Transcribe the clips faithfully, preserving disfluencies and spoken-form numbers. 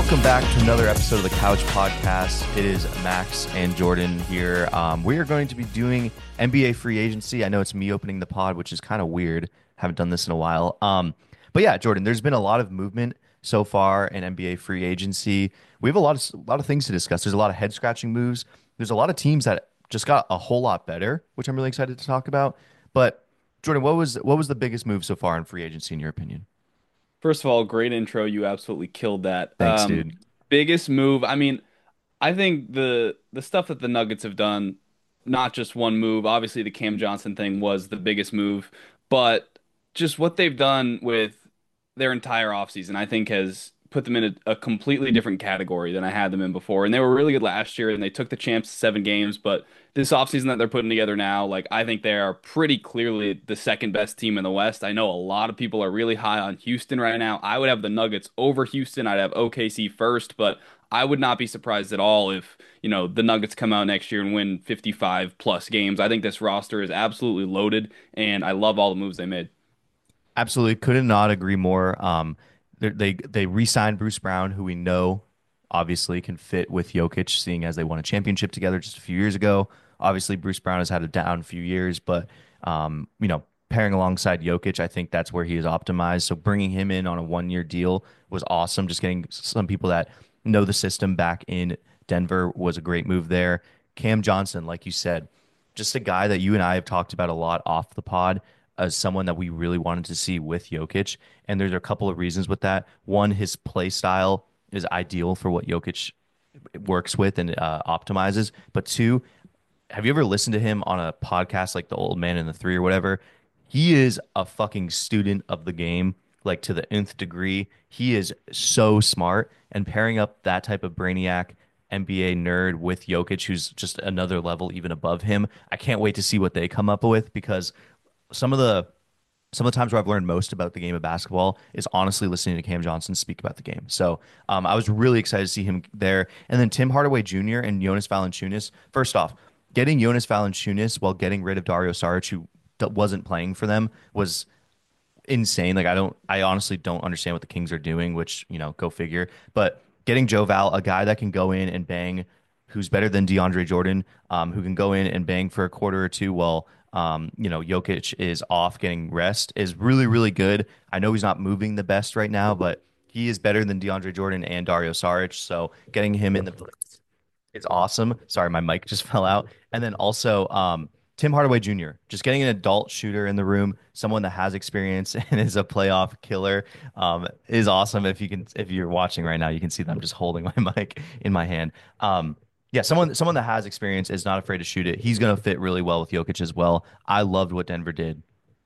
Welcome back to another episode of the Couch Podcast. It is Max and Jordan here. Um, we are going to be doing N B A free agency. I know it's me opening the pod, which is kind of weird. Haven't done this in a while. Um, but yeah, Jordan, there's been a lot of movement so far in N B A free agency. We have a lot of a lot of things to discuss. There's a lot of head scratching moves. There's a lot of teams that just got a whole lot better, which I'm really excited to talk about. But Jordan, what was what was the biggest move so far in free agency in your opinion? First of all, great intro. You absolutely killed that. Thanks, Um, dude. biggest move. I mean, I think the the stuff that the Nuggets have done, not just one move. Obviously, the Cam Johnson thing was the biggest move, but just what they've done with their entire offseason, I think has put them in a, a completely different category than I had them in before. And they were really good last year, and they took the champs to seven games. But this offseason that they're putting together now, like I think they are pretty clearly the second best team in the West. I know a lot of people are really high on Houston right now. I would have the Nuggets over Houston. I'd have O K C first, but I would not be surprised at all if, you know, the Nuggets come out next year and win fifty-five plus games. I think this roster is absolutely loaded, and I love all the moves they made. Absolutely, could not agree more. Um, they they they re-signed Bruce Brown, who we know obviously can fit with Jokic, seeing as they won a championship together just a few years ago. Obviously, Bruce Brown has had a down few years, but um, you know, pairing alongside Jokic, I think that's where he is optimized. So bringing him in on a one-year deal was awesome. Just getting some people that know the system back in Denver was a great move there. Cam Johnson, like you said, just a guy that you and I have talked about a lot off the pod as someone that we really wanted to see with Jokic. And there's a couple of reasons with that. One, his play style is ideal for what Jokic works with and uh, optimizes. But two, have you ever listened to him on a podcast like The Old Man and the Three or whatever? He is a fucking student of the game, like to the nth degree. He is so smart, and pairing up that type of brainiac N B A nerd with Jokic, who's just another level even above him. I can't wait to see what they come up with because some of the some of the times where I've learned most about the game of basketball is honestly listening to Cam Johnson speak about the game. So um, I was really excited to see him there. And then Tim Hardaway Junior and Jonas Valanciunas. First off, getting Jonas Valanciunas while getting rid of Dario Saric, who d- wasn't playing for them, was insane. Like I don't, I honestly don't understand what the Kings are doing. Which you know, go figure. But getting Joe Val, a guy that can go in and bang, who's better than DeAndre Jordan, um, who can go in and bang for a quarter or two while um, you know, Jokic is off getting rest, is really, really good. I know he's not moving the best right now, but he is better than DeAndre Jordan and Dario Saric. So getting him in the it's awesome. Sorry, my mic just fell out. And then also um, Tim Hardaway Junior Just getting an adult shooter in the room, someone that has experience and is a playoff killer, um, is awesome. If you can, if you're watching right now, you can see that I'm just holding my mic in my hand. Um, yeah, someone someone that has experience is not afraid to shoot it. He's going to fit really well with Jokic as well. I loved what Denver did.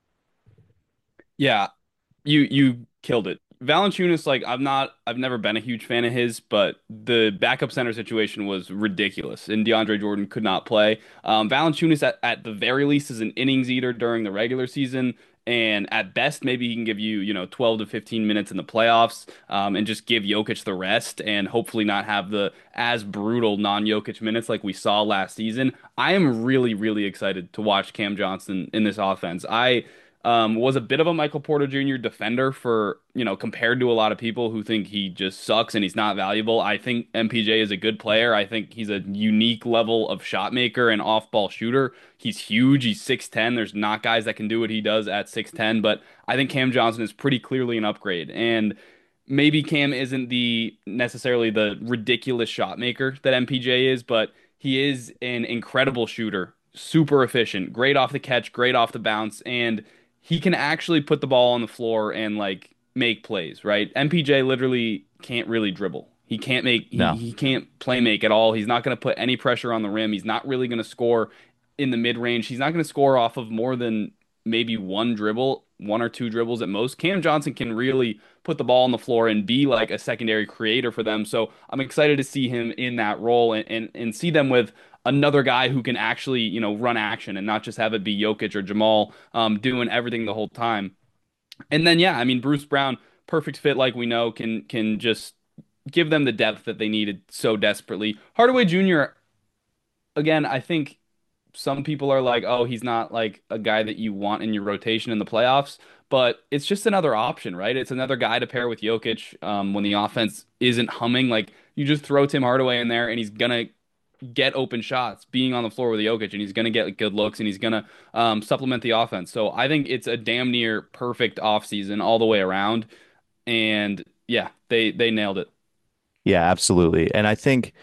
Yeah, you you killed it. Valanciunas, like I'm not, I've never been a huge fan of his, but the backup center situation was ridiculous, and DeAndre Jordan could not play. Um, Valanciunas, at, at the very least, is an innings eater during the regular season, and at best, maybe he can give you, you know, twelve to fifteen minutes in the playoffs, um, and just give Jokic the rest, and hopefully not have the as brutal non-Jokic minutes like we saw last season. I am really, really excited to watch Cam Johnson in this offense. I um, was a bit of a Michael Porter Junior defender for, you know, compared to a lot of people who think he just sucks and he's not valuable. I think M P J is a good player. I think he's a unique level of shot maker and off-ball shooter. He's huge. He's six ten. There's not guys that can do what he does at six ten, but I think Cam Johnson is pretty clearly an upgrade. And maybe Cam isn't the necessarily the ridiculous shot maker that M P J is, but he is an incredible shooter, super efficient, great off the catch, great off the bounce, and he can actually put the ball on the floor and like make plays, right? M P J literally can't really dribble. He can't make he, No. he can't play make at all. He's not going to put any pressure on the rim. He's not really going to score in the mid range. He's not going to score off of more than maybe one dribble, one or two dribbles at most. Cam Johnson can really put the ball on the floor and be like a secondary creator for them. So I'm excited to see him in that role and and, and see them with another guy who can actually, you know, run action and not just have it be Jokic or Jamal um, doing everything the whole time. And then, yeah, I mean, Bruce Brown, perfect fit, like we know, can can just give them the depth that they needed so desperately. Hardaway Junior, again, I think some people are like, oh, he's not like a guy that you want in your rotation in the playoffs. but it's just another option, right? It's another guy to pair with Jokic um, when the offense isn't humming. Like you just throw Tim Hardaway in there, and he's gonna get open shots being on the floor with Jokic, and he's going to get good looks, and he's going to um, supplement the offense. So I think it's a damn near perfect offseason all the way around. And yeah, they they nailed it. Yeah, absolutely. And I think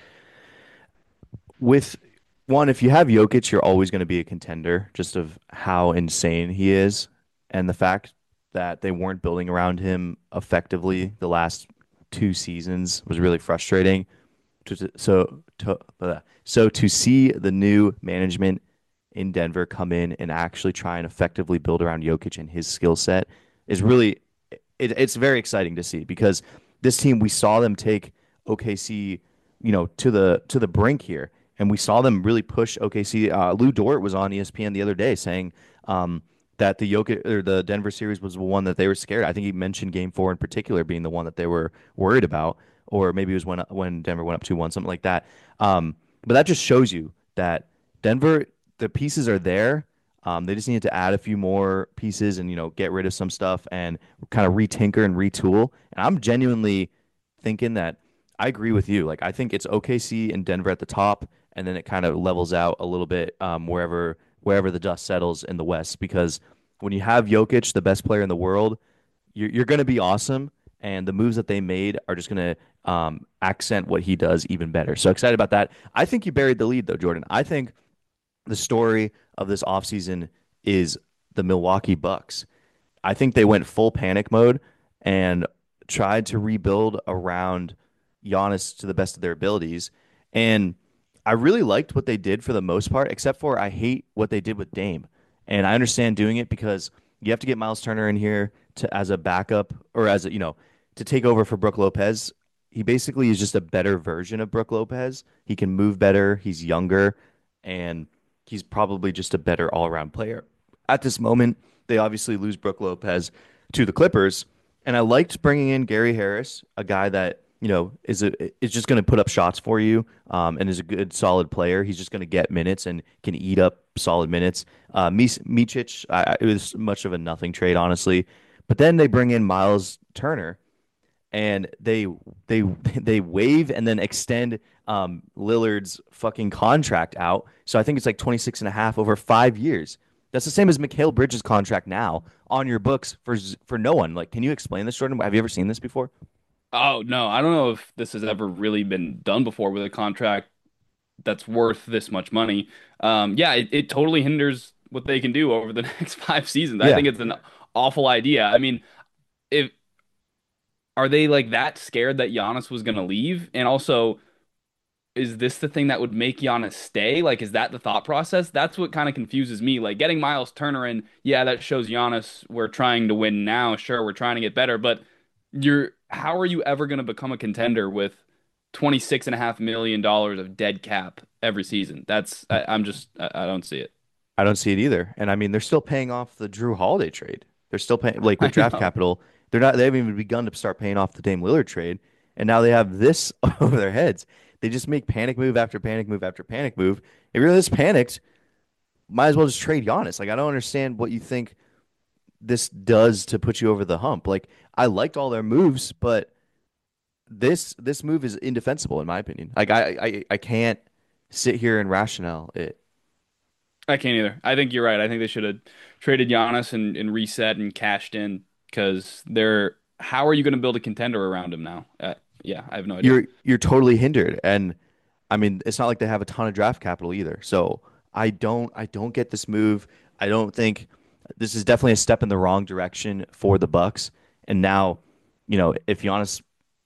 with one, if you have Jokic, you're always going to be a contender just of how insane he is. And the fact that they weren't building around him effectively the last two seasons was really frustrating. To, so to, uh, so to see the new management in Denver come in and actually try and effectively build around Jokic and his skill set is really it, it's very exciting to see because this team we saw them take O K C, you know, to the to the brink here, and we saw them really push O K C. Uh, Lou Dort was on E S P N the other day saying um, that the Jokic or the Denver series was the one that they were scared. I think he mentioned Game Four in particular being the one that they were worried about, or maybe it was when when Denver went up two one, something like that. Um, but that just shows you that Denver, the pieces are there. Um, they just needed to add a few more pieces and you know get rid of some stuff and kind of retinker and retool. And I'm genuinely thinking that I agree with you. Like I think it's O K C and Denver at the top, and then it kind of levels out a little bit um, wherever wherever the dust settles in the West. Because when you have Jokic, the best player in the world, you're you're going to be awesome, and the moves that they made are just going to um, accent what he does even better. So excited about that. I think you buried the lead though, Jordan. I think the story of this offseason is the Milwaukee Bucks. I think they went full panic mode and tried to rebuild around Giannis to the best of their abilities. And I really liked what they did for the most part, except for I hate what they did with Dame. And I understand doing it because you have to get Miles Turner in here to as a backup or as a, you know, to take over for Brook Lopez. He basically is just a better version of Brook Lopez. He can move better, he's younger, and he's probably just a better all-around player. At this moment, they obviously lose Brook Lopez to the Clippers, and I liked bringing in Gary Harris, a guy that you know is a, is just going to put up shots for you, um, and is a good, solid player. He's just going to get minutes and can eat up solid minutes. Uh, Micic, I, it was much of a nothing trade, honestly. But then they bring in Miles Turner, and they they they waive and then extend um, Lillard's fucking contract out. So I think it's like twenty-six and a half over five years. That's the same as Mikal Bridges' contract now on your books for for no one. Like, can you explain this, Jordan? Have you ever seen this before? Oh no, I don't know if this has ever really been done before with a contract that's worth this much money. Um, yeah, it, it totally hinders what they can do over the next five seasons. I Yeah. think it's an awful idea. I mean, if are they like that scared that Giannis was going to leave? And also, is this the thing that would make Giannis stay? Like, is that the thought process? That's what kind of confuses me. Like, getting Miles Turner in, yeah, that shows Giannis we're trying to win now. Sure, we're trying to get better, but you're how are you ever going to become a contender with twenty-six and a half million dollars of dead cap every season? That's I, I'm just I, I don't see it. I don't see it either. And I mean, they're still paying off the Drew Holiday trade. They're still paying like with I draft know. capital. They're not. They haven't even begun to start paying off the Dame Lillard trade, and now they have this over their heads. They just make panic move after panic move after panic move. If you're this panicked, might as well just trade Giannis. Like I don't understand what you think this does to put you over the hump. Like I liked all their moves, but this this move is indefensible in my opinion. Like I I, I can't sit here and rationale it. I can't either. I think you're right. I think they should have traded Giannis and, and reset and cashed in because they're how are you going to build a contender around him now? Uh, yeah, I have no idea. You're you're totally hindered, and I mean it's not like they have a ton of draft capital either. So I don't I don't get this move. I don't think this is definitely a step in the wrong direction for the Bucks. And now, you know, if Giannis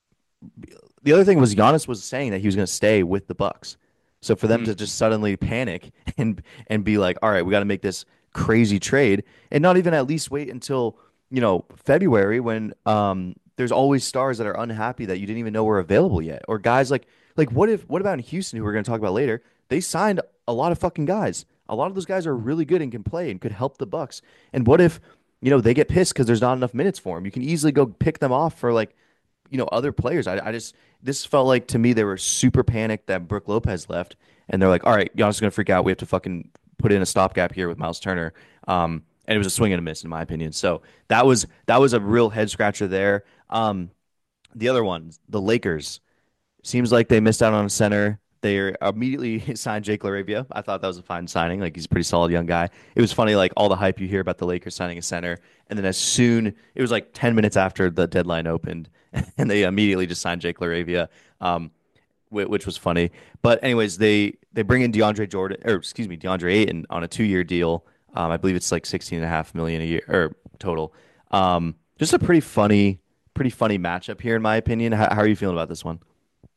the other thing was Giannis was saying that he was going to stay with the Bucks. So for them Mhm. to just suddenly panic and and be like, "All right, we got to make this crazy trade," and not even at least wait until you know February when um there's always stars that are unhappy that you didn't even know were available yet, or guys like like what if what about in Houston who we're going to talk about later? They signed a lot of fucking guys. A lot of those guys are really good and can play and could help the Bucks. And what if you know they get pissed because there's not enough minutes for them? You can easily go pick them off for like you know, other players. I, I just this felt like to me they were super panicked that Brook Lopez left, and they're like, all right, Giannis is gonna freak out. We have to fucking put in a stopgap here with Miles Turner. Um, and it was a swing and a miss in my opinion. So that was that was a real head scratcher there. Um, the other one, the Lakers. Seems like they missed out on a center. They immediately signed Jake LaRavia. I thought that was a fine signing. Like he's a pretty solid young guy. It was funny, like all the hype you hear about the Lakers signing a center, and then as soon it was like ten minutes after the deadline opened, and they immediately just signed Jake LaRavia, um, whi- which was funny. But anyways, they they bring in DeAndre Jordan, or excuse me, DeAndre Ayton on a two year deal. Um, I believe it's like sixteen and a half million a year or total. Um, just a pretty funny, pretty funny matchup here in my opinion. How, how are you feeling about this one?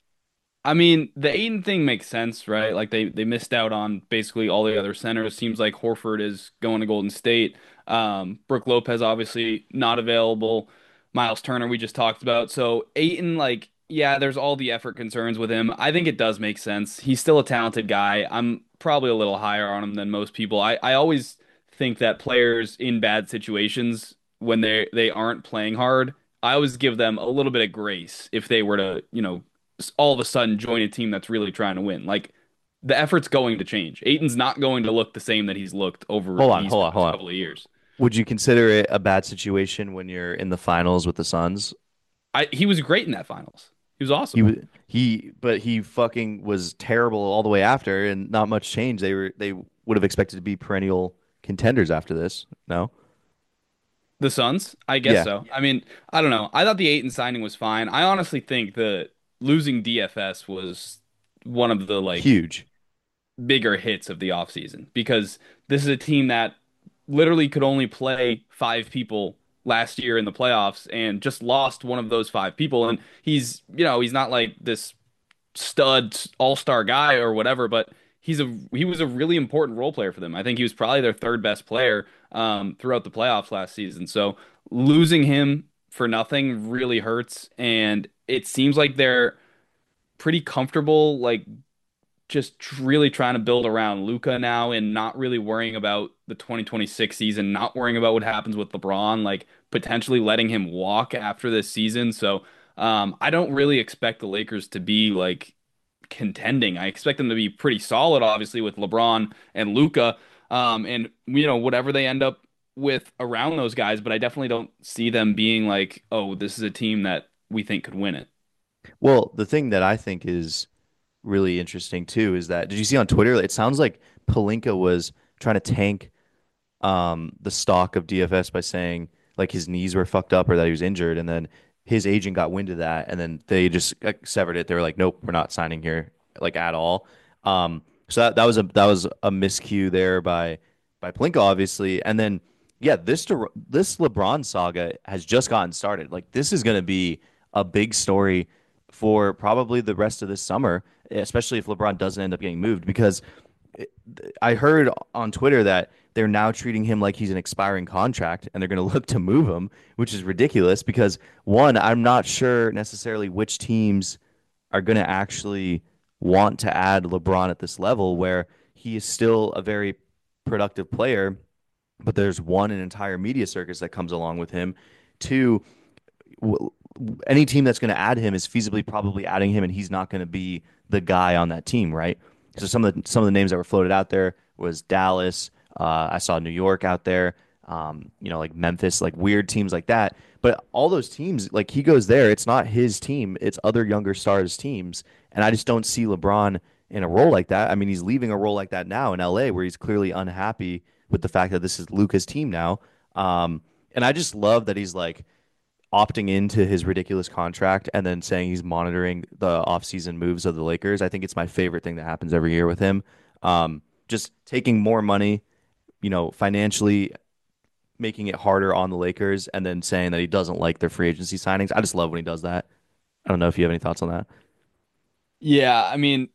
I mean, the Aiden thing makes sense, right? Like they they missed out on basically all the other centers. Seems like Horford is going to Golden State. Um, Brooke Lopez obviously not available. Miles Turner we just talked about. So Aiton, like, yeah, there's all the effort concerns with him. I think it does make sense. He's still a talented guy. I'm probably a little higher on him than most people. I, I always think that players in bad situations when they they aren't playing hard, I always give them a little bit of grace if they were to, you know, all of a sudden join a team that's really trying to win. Like the effort's going to change. Aiton's not going to look the same that he's looked over Hold on, these hold on, past hold on. couple of years. Would you consider it a bad situation when you're in the finals with the Suns? I he was great in that finals. He was He awesome. was he, but he fucking was terrible all the way after, and not much change. They were they would have expected to be perennial contenders after this. No, The Suns, I guess yeah, so. I mean, I don't know. I thought the Aiton signing was fine. I honestly think the losing D F S was one of the like huge. bigger hits of the offseason because this is a team that literally could only play five people last year in the playoffs and just lost one of those five people. And he's, you know, he's not like this stud all-star guy or whatever, but he's a he was a really important role player for them. I think he was probably their third best player um, throughout the playoffs last season. So losing him for nothing really hurts, and it seems like they're pretty comfortable, like just tr- really trying to build around Luca now and not really worrying about the twenty twenty-six season, not worrying about what happens with LeBron, like potentially letting him walk after this season. So um, I don't really expect the Lakers to be like contending. I expect them to be pretty solid, obviously, with LeBron and Luca, um, and you know whatever they end up with around those guys. But I definitely don't see them being like, oh, this is a team that we think could win it. Well, the thing that I think is really interesting too is that did you see on Twitter? It sounds like Palinka was trying to tank um, the stock of D F S by saying like his knees were fucked up or that he was injured, and then his agent got wind of that, and then they just uh, severed it. They were like, "Nope, we're not signing here like at all." Um, so that that was a that was a miscue there by by Plinko, obviously, and then yeah, this Dur- this LeBron saga has just gotten started. Like this is going to be a big story for probably the rest of this summer, especially if LeBron doesn't end up getting moved because I heard on Twitter that they're now treating him like he's an expiring contract and they're going to look to move him, which is ridiculous because one, I'm not sure necessarily which teams are going to actually want to add LeBron at this level where he is still a very productive player, but there's one, an entire media circus that comes along with him. Two, w- any team that's going to add him is feasibly probably adding him, and he's not going to be the guy on that team, right? So some of the some of the names that were floated out there was Dallas. Uh, I saw New York out there. Um, you know, like Memphis, like weird teams like that. But all those teams, like he goes there, it's not his team; it's other younger stars' teams. And I just don't see LeBron in a role like that. I mean, he's leaving a role like that now in L A, where he's clearly unhappy with the fact that this is Luca's team now. Um, and I just love that he's like opting into his ridiculous contract and then saying he's monitoring the offseason moves of the Lakers. I think it's my favorite thing that happens every year with him. Um, just taking more money, you know, financially making it harder on the Lakers and then saying that he doesn't like their free agency signings. I just love when he does that. I don't know if you have any thoughts on that. Yeah, I mean,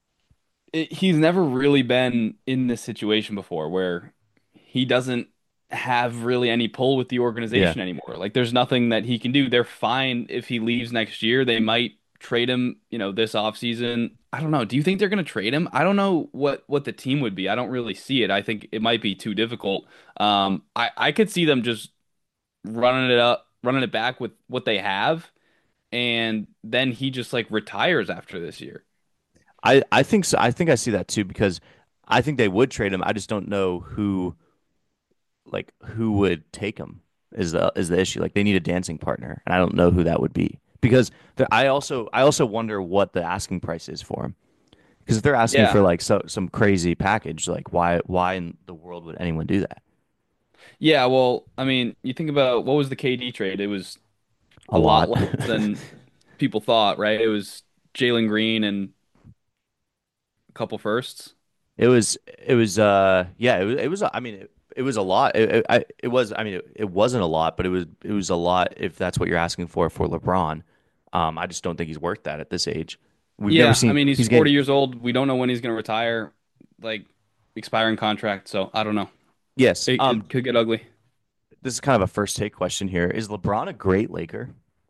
it, he's never really been in this situation before where he doesn't have really any pull with the Yeah. organization anymore. Like there's nothing that he can do. They're fine if he leaves next year. They might trade him, you know, this offseason. I don't know. Do you think they're going to trade him? I don't know what what the team would be. I don't really see it. I think it might be too difficult. Um I I could see them just running it up, running it back with what they have and then he just like retires after this year. I, I think so. I think I see that too because I think they would trade him. I just don't know who like who would take him is the is the issue. Like they need a dancing partner, and I don't know who that would be because the, I also I also wonder what the asking price is for him. Because if they're asking Yeah. for like so, some crazy package, like why why in the world would anyone do that? Yeah, well, I mean, you think about what was the K D trade? It was A a lot lot. less than people thought, right? It was Jalen Green and a couple firsts. It was it was uh yeah it was it was I mean it, it was a lot. It, it, I, it was I mean it, it wasn't a lot, but it was it was a lot if that's what you're asking for for LeBron. Um, I just don't think he's worth that at this age. We've never Yeah, I seen mean, he's he's forty getting years old. We don't know when he's going to retire, like expiring contract. So I don't know. yes. It, Um, it could get ugly. this is kind of a first take question here. Is LeBron a great Laker?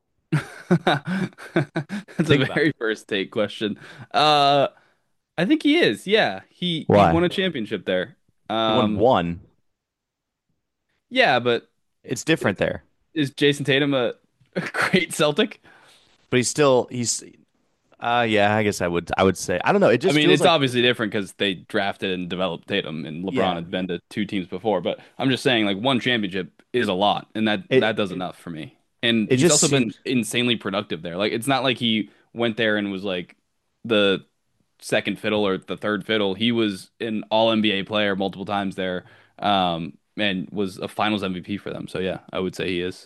That's Think a about very it. first take question. Uh, I think he is. Yeah, he he Why? won a championship there. He won Um, one. yeah, but It's different there, is Jason Tatum a, a great Celtic? but he's still he's uh yeah. I guess I would I would say I don't know. It I just mean, feels it's like obviously different because they drafted and developed Tatum, and LeBron yeah. had been to two teams before. But I'm just saying, like one championship is a lot, and that It that does enough for me. And it he's just also been seems insanely productive there. Like it's not like he went there and was like the second fiddle or the third fiddle. He was an all N B A player multiple times there, um, and was a Finals M V P for them. So yeah, I would say he is.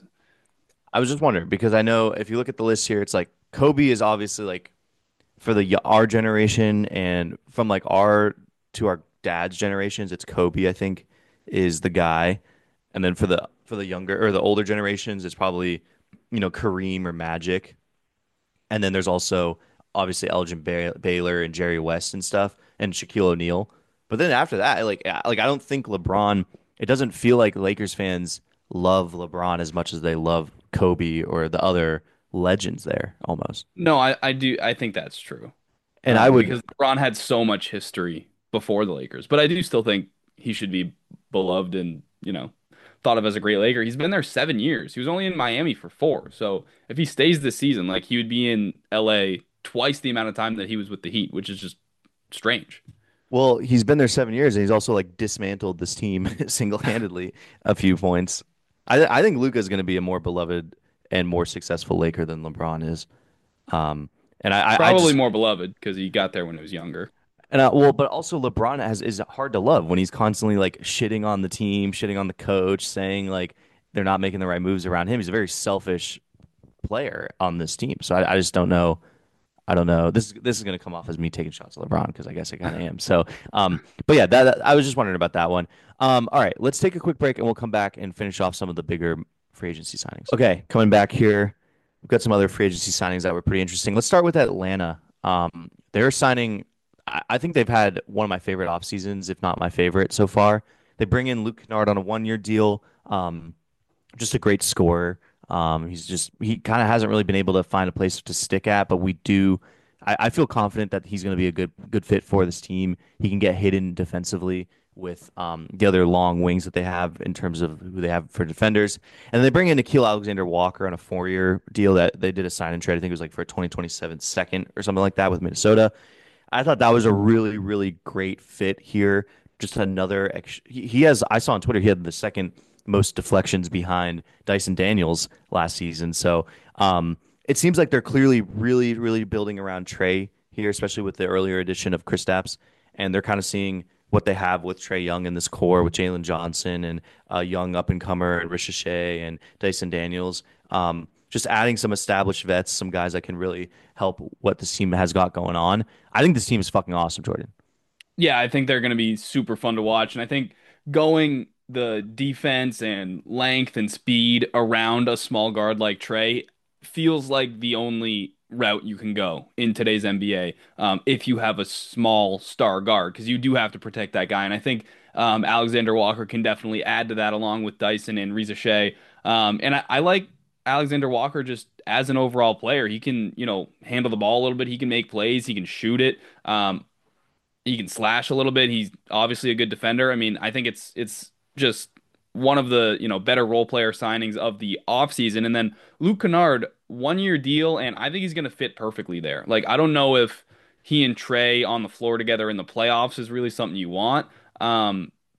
I was just wondering because I know if you look at the list here, it's like Kobe is obviously like for the y- our generation and from like our to our dad's generations, it's Kobe, I think, is the guy. And then for the for the younger or the older generations, it's probably, you know, Kareem or Magic. And then there's also obviously Elgin Bay Baylor and Jerry West and stuff and Shaquille O'Neal. But then after that, like I- like I don't think LeBron, it doesn't feel like Lakers fans love LeBron as much as they love Kobe or the other legends there almost. No, I, I do. I think that's true. And I Um, would because LeBron had so much history before the Lakers, but I do still think he should be beloved and, you know, thought of as a great Laker. He's been there seven years. He was only in Miami for four. So if he stays this season, like he would be in L A twice the amount of time that he was with the Heat, which is just strange. Well, he's been there seven years, and he's also like dismantled this team single-handedly a few points. I I think Luka is going to be a more beloved and more successful Laker than LeBron is. Um, and I I I Probably just more beloved because he got there when he was younger. and I, well, but also LeBron has is hard to love when he's constantly like shitting on the team, shitting on the coach, saying like they're not making the right moves around him. He's a very selfish player on this team, so I, I just don't know. I don't know. This is this is going to come off as me taking shots at LeBron because I guess I kind of am. So, um, but yeah, that, that- I was just wondering about that one. Um, all right, let's take a quick break and we'll come back and finish off some of the bigger free agency signings. Okay, coming back here, we've got some other free agency signings that were pretty interesting. Let's start with Atlanta. Um, they're signing. I, I think they've had one of my favorite off seasons, if not my favorite so far. They bring in Luke Kennard on a one year deal. Um, just a great scorer. Um, he's just he kind of hasn't really been able to find a place to stick at, but we do. I, I feel confident that he's going to be a good good fit for this team. He can get hidden defensively with um, the other long wings that they have in terms of who they have for defenders. And they bring in Nikhil Alexander Walker on a four year deal that they did a sign and trade. I think it was like for a twenty twenty-seven second or something like that with Minnesota. I thought that was a really, really great fit here. Just another, ex- he, he has, I saw on Twitter, he had the second most deflections behind Dyson Daniels last season. So um, it seems like they're clearly really, really building around Trey here, especially with the earlier addition of Kristaps. And they're kind of seeing what they have with Trey Young in this core with Jalen Johnson and a young up and comer and Ricochet and Dyson Daniels. Um, just adding some established vets, some guys that can really help what this team has got going on. I think this team is fucking awesome, Jordan. Yeah, I think they're going to be super fun to watch. And I think going the defense and length and speed around a small guard like Trey feels like the only route you can go in today's N B A um, if you have a small star guard, because you do have to protect that guy. And I think um, Alexander Walker can definitely add to that along with Dyson and Riza Shea. Um, and I, I like Alexander Walker just as an overall player. He can, you know, handle the ball a little bit. He can make plays. He can shoot it. Um, he can slash a little bit. He's obviously a good defender. I mean, I think it's it's just one of the, you know, better role player signings of the offseason. And then Luke Kennard, one year deal, and I think he's gonna fit perfectly there. Like, I don't know if he and Trey on the floor together in the playoffs is really something you want. Um,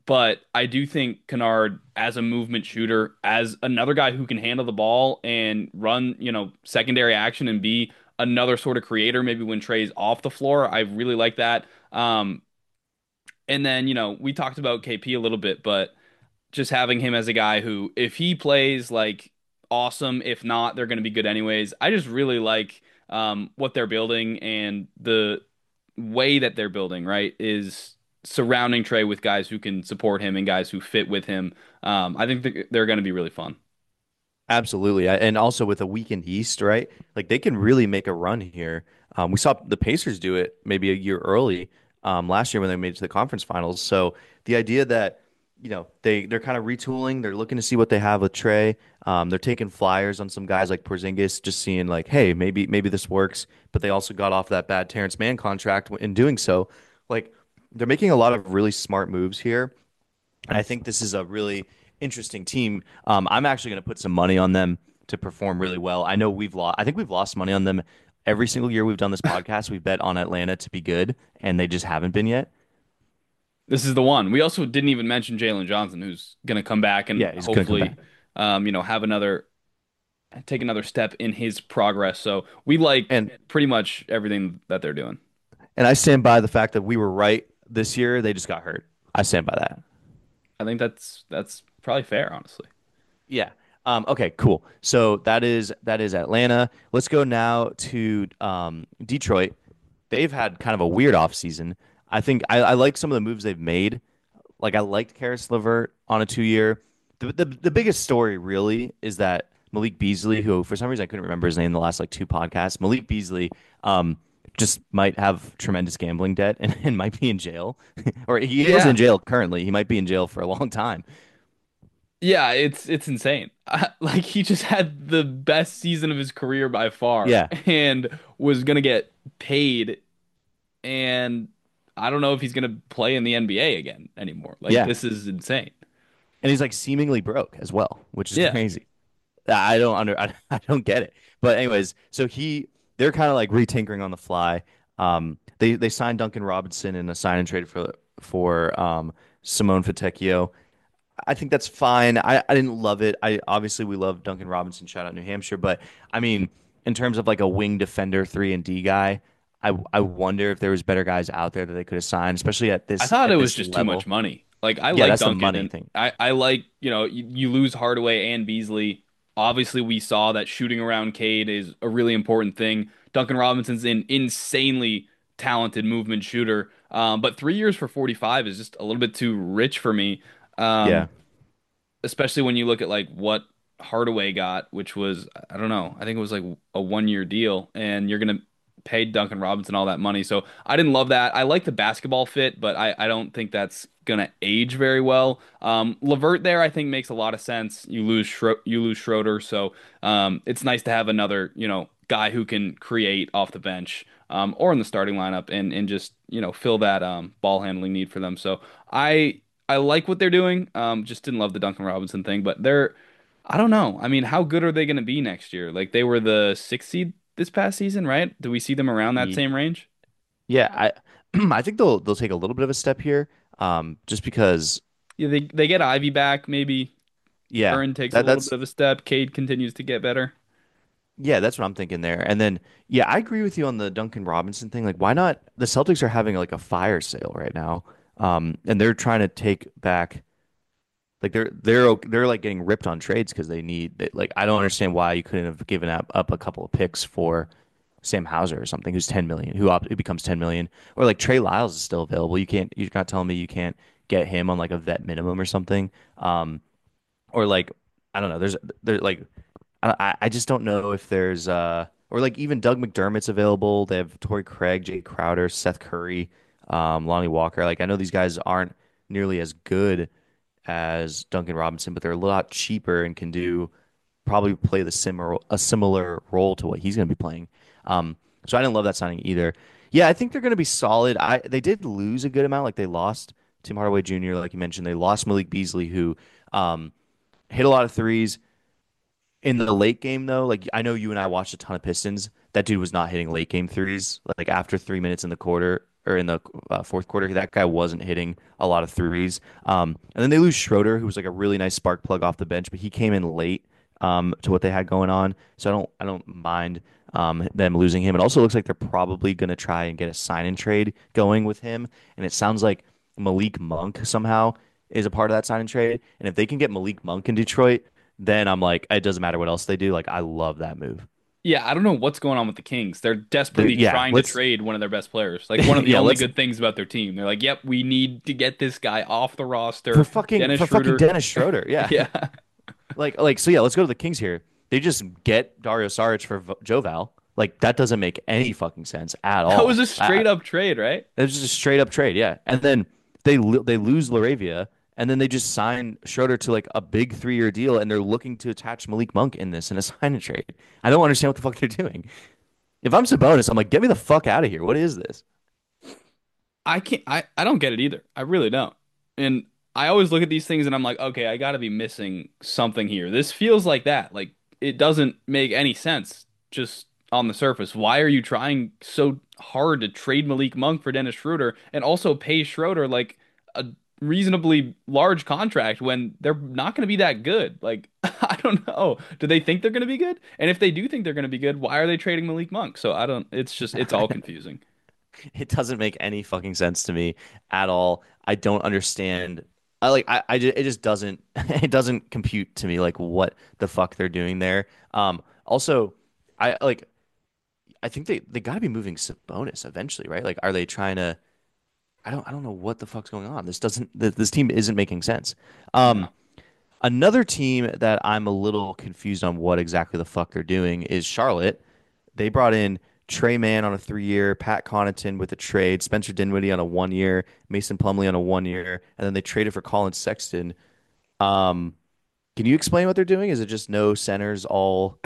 But I do think Kennard, as a movement shooter, as another guy who can handle the ball and run, you know, secondary action and be another sort of creator, maybe when Trey's off the floor, I really like that. Um, and then, you know, we talked about K P a little bit, but just having him as a guy who, if he plays like awesome, if not, they're going to be good anyways. I just really like um, what they're building and the way that they're building, right, is surrounding Trey with guys who can support him and guys who fit with him. Um, I think th- they're going to be really fun. Absolutely. I- And also with a weakened East, right? Like they can really make a run here. Um, we saw the Pacers do it maybe a year early um, last year when they made it to the conference finals. So the idea that, you know, they they're kind of retooling, they're looking to see what they have with Trey. Um, they're taking flyers on some guys like Porzingis, just seeing like, hey, maybe maybe this works. But they also got off that bad Terrence Mann contract in doing so. Like they're making a lot of really smart moves here. And I think this is a really interesting team. Um, I'm actually going to put some money on them to perform really well. I know we've lost. I think we've lost money on them every single year we've done this podcast. We bet on Atlanta to be good, and they just haven't been yet. This is the one. We also didn't even mention Jalen Johnson, who's going to come back and Yeah, he's going to come hopefully, back. um, you know, have another take another step in his progress. So we like And pretty much everything that they're doing. and I stand by the fact that we were right this year. They just got hurt. I stand by that. I think that's that's probably fair, honestly. Yeah. Um, okay, cool. So that is that is Atlanta. Let's go now to um, Detroit. They've had kind of a weird offseason. I think I, I like some of the moves they've made. Like I liked Karis LeVert on a two year. The, the the biggest story really is that Malik Beasley, who for some reason I couldn't remember his name the last like two podcasts, Malik Beasley um just might have tremendous gambling debt and, and might be in jail. Or he wasn't in Yeah. jail currently. He might be in jail for a long time. Yeah, it's it's insane. I, like he just had the best season of his career by far Yeah. and was gonna get paid and I don't know if he's gonna play in the N B A again anymore. Like Yeah. this is insane. And he's like seemingly broke as well, which is Yeah. crazy. I don't under I, I don't get it. But anyways, so he they're kind of like retinkering on the fly. Um, they they signed Duncan Robinson in a sign and trade for for um Simone Fontecchio. I think that's fine. I, I didn't love it. I obviously we love Duncan Robinson. Shout out New Hampshire, but I mean, in terms of like a wing defender, three and D guy, I I wonder if there was better guys out there that they could have signed, especially at I this thought it at was this just too much level. money. Like I Yeah, like that's the Duncan money and thing. I I like, you know, you, you lose Hardaway and Beasley. Obviously, we saw that shooting around Cade is a really important thing. Duncan Robinson's an insanely talented movement shooter. Um, but three years for forty-five is just a little bit too rich for me. Yeah, Um, especially when you look at like what Hardaway got, which was I don't know, I think it was like a one year deal, and you're gonna pay Duncan Robinson all that money. So I didn't love that. I like the basketball fit, but I, I don't think that's gonna age very well. Um, Levert there I think makes a lot of sense. You lose Schro you lose Schroeder, so um, it's nice to have another you know guy who can create off the bench. Um, or in the starting lineup and and just you know fill that um, ball handling need for them. So I I like what they're doing. Um, just didn't love the Duncan Robinson thing, but they're, I don't know. I mean, how good are they going to be next year? Like they were the sixth seed this past season, right? Do we see them around that Ye- same range? yeah. I I think they'll they'll take a little bit of a step here, um, just because. Yeah, they they get Ivy back. Maybe Yeah, Curran takes a that little bit that's of a step. Cade continues to get better. yeah, that's what I'm thinking there. And then yeah, I agree with you on the Duncan Robinson thing. Like, why not? The Celtics are having like a fire sale right now, um, and they're trying to take back. Like they're they're ok- they're like getting ripped on trades because they need they- like I don't understand why you couldn't have given up, up a couple of picks for Sam Hauser or something who's ten million who op who becomes ten million or like Trey Lyles is still available. You can't you're not telling me you can't get him on like a vet minimum or something. Um, or like I don't know. There's there like I I just don't know if there's uh or like even Doug McDermott's available. They have Torrey Craig, Jay Crowder, Seth Curry, um, Lonnie Walker. Like I know these guys aren't nearly as good as Duncan Robinson, but they're a lot cheaper and can do probably play the similar a similar role to what he's going to be playing. Um, so I didn't love that signing either. Yeah, I think they're going to be solid. I they did lose a good amount. Like they lost Tim Hardaway Junior, like you mentioned. They lost Malik Beasley, who um, hit a lot of threes in the late game. Though, like I know you and I watched a ton of Pistons. That dude was not hitting late game threes. Like after three minutes in the quarter or in the uh, fourth quarter. That guy wasn't hitting a lot of threes. Um, and then they lose Schroeder, who was like a really nice spark plug off the bench, but he came in late um, to what they had going on. So I don't I don't mind um, them losing him. It also looks like they're probably going to try and get a sign and trade going with him. And it sounds like Malik Monk somehow is a part of that sign and trade. And if they can get Malik Monk in Detroit, then I'm like, it doesn't matter what else they do. Like, I love that move. Yeah, I don't know what's going on with the Kings. They're They're, desperately yeah, trying to let's trade one of their best players. Like one of the yeah, only let's good things about their team. They're like, "Yep, we need to get this guy off the for roster." fucking Dennis for fucking Schroeder. Dennis Schroeder. Yeah. Yeah. Like like so yeah, let's go to the Kings here. They just get Dario Saric for v Joe Val. Like that doesn't make any fucking sense at That was all. a I, straight up trade, right? It was just a straight up trade, yeah. And then they lo- they lose Laravia, and then they just sign Schroeder to like a big three year deal, and they're looking to attach Malik Monk in this in a sign and trade. I don't understand what the fuck they're doing. If I'm Sabonis, I'm like, get me the fuck out of here. What is this? I can't I, I don't get it either. I really don't. And I always look at these things and I'm like, okay, I gotta be missing something here. This feels like that. Like it doesn't make any sense just on the surface. Why are you trying so hard to trade Malik Monk for Dennis Schroeder and also pay Schroeder like a reasonably large contract when they're not gonna be that good? Like I don't know. Do they think they're gonna be good? And if they do think they're gonna be good, why are they trading Malik Monk? So I don't it's just it's all confusing. It doesn't make any fucking sense to me at all. I don't understand. I like I, I just, it just doesn't it doesn't compute to me like what the fuck they're doing there. Um also I like I think they they got to be moving Sabonis eventually, right? Like are they trying to I don't I don't know what the fuck's going on. This doesn't th this team isn't making sense. Um No. Another team that I'm a little confused on what exactly the fuck they're doing is Charlotte. They brought in Trey Mann on a three-year, Pat Connaughton with a trade, Spencer Dinwiddie on a one-year, Mason Plumlee on a one-year, and then they traded for Colin Sexton. Um, can you explain what they're doing? Is it just no centers, all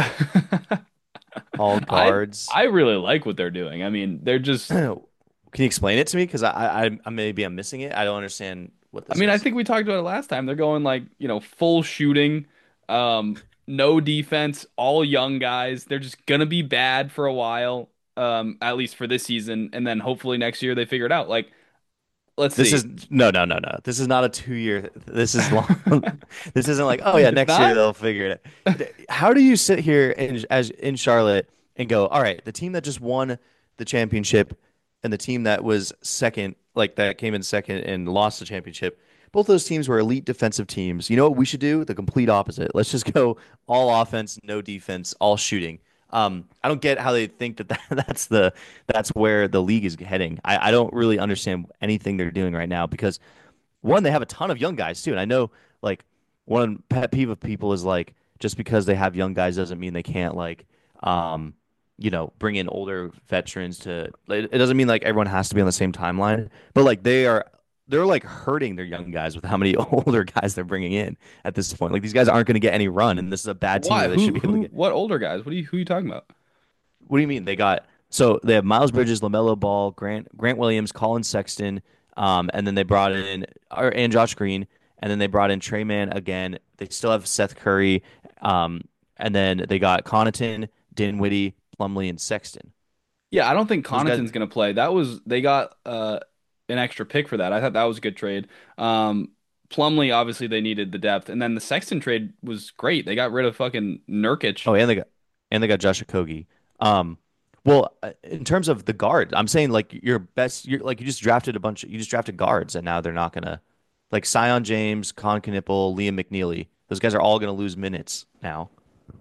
all I guards? I really like what they're doing. I mean, they're just Can you explain it to me? Because I, I, I maybe I'm missing it. I don't understand what I this mean, I is. think we talked about it last time. They're going like, you know, full shooting, um, no defense, all young guys. They're just gonna be bad for a while, um, at least for this season, and then hopefully next year they figure it out. Like, let's This see. is no, no, no, no. This is not a two year. This is long. This isn't like, oh yeah, It's next year not? they'll figure it out. How do you sit here in as in Charlotte and go, all right, the team that just won the championship and the team that was second, like that came in second and lost the championship, both those teams were elite defensive teams. You know what we should do? The complete opposite. Let's just go all offense, no defense, all shooting. Um, I don't get how they think that, that that's the that's where the league is heading. I, I don't really understand anything they're doing right now because one, they have a ton of young guys too, and I know like one pet peeve of people is like just because they have young guys doesn't mean they can't like um you know bring in older veterans to. It, it doesn't mean like everyone has to be on the same timeline, but like they are they're like hurting their young guys with how many older guys they're bringing in at this point. Like these guys aren't going to get any run, and this is a bad team Why? where they should Who be able to who get. what older guys? What are you who are you talking about? What do you mean? They got so they have Miles Bridges, LaMelo Ball, Grant Grant Williams, Colin Sexton, um, and then they brought in or and Josh Green, and then they brought in Trey Mann again. They still have Seth Curry, um, and then they got Connaughton, Dinwiddie, Plumlee, and Sexton. Yeah, I don't think Those guys, Connaughton's gonna play. That was they got uh an extra pick for that. I thought that was a good trade. Um Plumlee, obviously they needed the depth, and then the Sexton trade was great. They got rid of fucking Nurkic. oh, and they got and they got Josh Okogie. Um, well, uh, in terms of the guard, I'm saying like your best, you're like you just drafted a bunch, you just drafted guards, and now they're not gonna like Sion James, Con Knipple, Liam McNeely. Those guys are all gonna lose minutes now.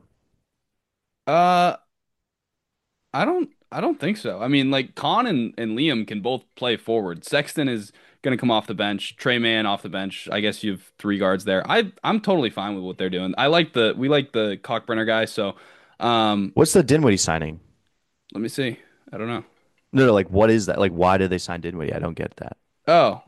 Uh I don't I don't think so. I mean, like Con and, and Liam can both play forward. Sexton is gonna come off the bench. Trey Mann off the bench. I guess you have three guards there. I I'm totally fine with what they're doing. I like the we like the Cockbrenner guy, so um What's the Dinwiddie signing? let me see. I don't know. No, no, like what is that? Like why did they sign Dinwiddie? I don't get that. Oh,